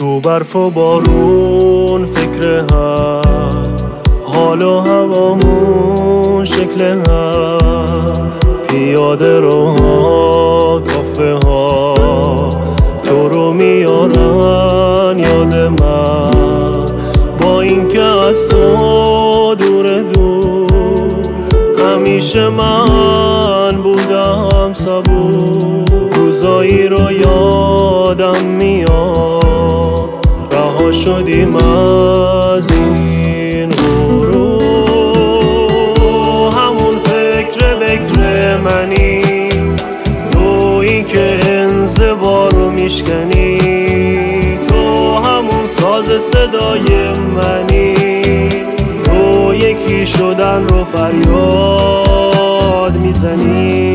تو برف و بارون فکر هم، حال و هوامون شکل هم، پیاده روها کافه ها تو رو میارن یاد من. با اینکه از تو دور همیشه من بودم صبور. روزایی رو یادم میاد رها شدیم از این غرور. همون فکر منی، تویی که انزوا رو میشکنی، تو همون ساز صدای منی، تو یکی شدن رو فریاد میزنی.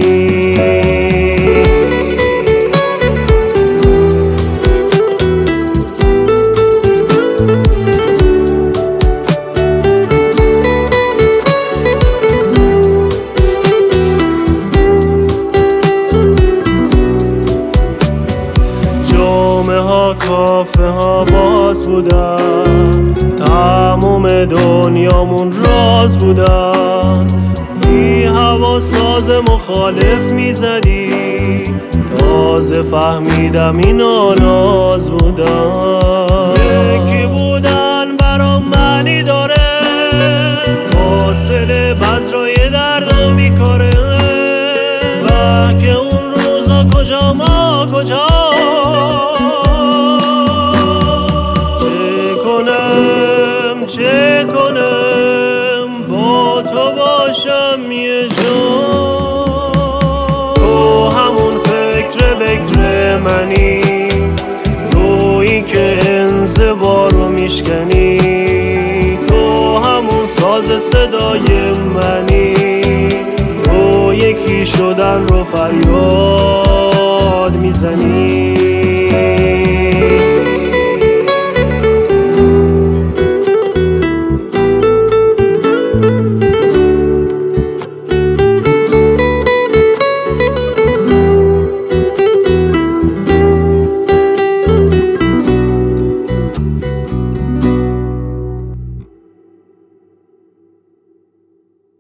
جامعه ها کافه ها باز بودن، تموم دنیامون راز بودن. بی هوا ساز مخالف میزدی، تازه فهمیدم اینا ناز بودن. یکی بودن برام معنی داره، فاصله بذرای دردو میکاره. که اون روزا کجا ما کجا، چه کنم با تو باشم یه جا. تو همون فکر منی، تویی که انزوا رو میشکنی، تو همون ساز صدای منی، تو یکی شدن رو فریاد میزنی.